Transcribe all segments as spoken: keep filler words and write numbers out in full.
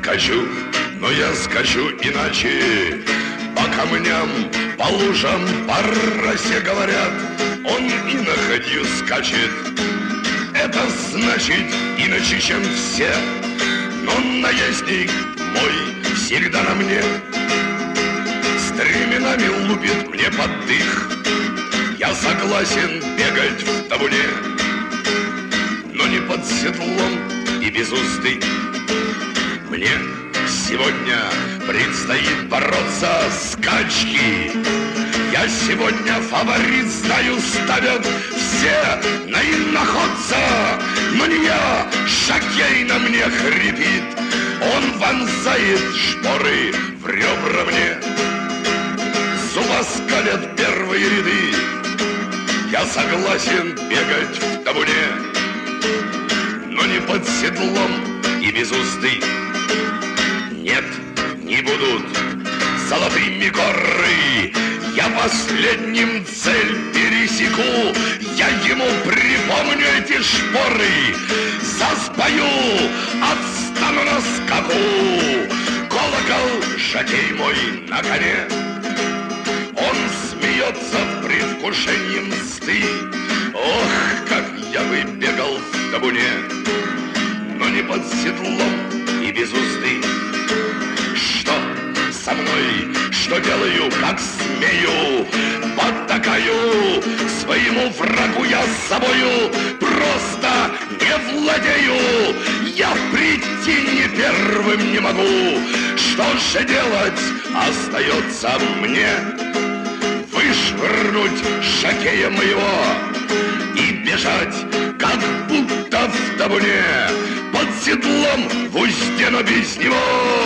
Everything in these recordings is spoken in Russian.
скачу, но я скачу иначе. По камням, по лужам, по росе, говорят, он и на ходью скачет. Это значит иначе, чем все. Но наездник мой всегда на мне. Стременами лупит мне под дых. Я согласен бегать в табуне, но не под седлом и без узды. Мне сегодня предстоит бороться с скачки. Я сегодня фаворит, знаю, ставят все на иноходца. Но не я, Жокей на мне хрипит. Он вонзает шпоры в ребра мне. Зубоскалят первые ряды. Я согласен бегать в табуне, но не под седлом и без узды. Нет, не будут золотыми горы. Я последним цель пересеку. Я ему припомню эти шпоры. Заспою, отстану на скаку. Колокол, Жокей мой на коне. Он смеется в предвкушении мсты. Ох, как я бы бегал в табуне, но не под седлом и без узды. Что со мной, что делаю, как смею, потакаю своему врагу я с собою просто не владею. Я прийти не первым не могу. Что же делать остается мне? Вышвырнуть Жокея моего и бежать, как будто в табуне, под седлом в узде, но без него.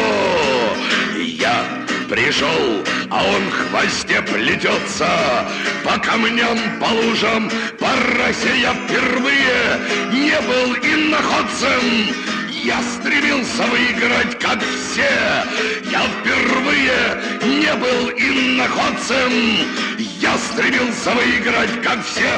Я пришел, а он в хвосте плетется. По камням, по лужам, по росе я впервые не был иноходцем. Я стремился выиграть, как все. Я впервые не был иноходцем. Я стремился выиграть, как все.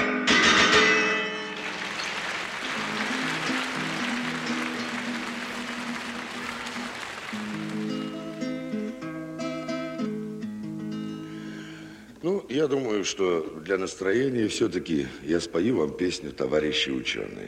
Ну, я думаю, что для настроения все-таки я спою вам песню «Товарищи ученые».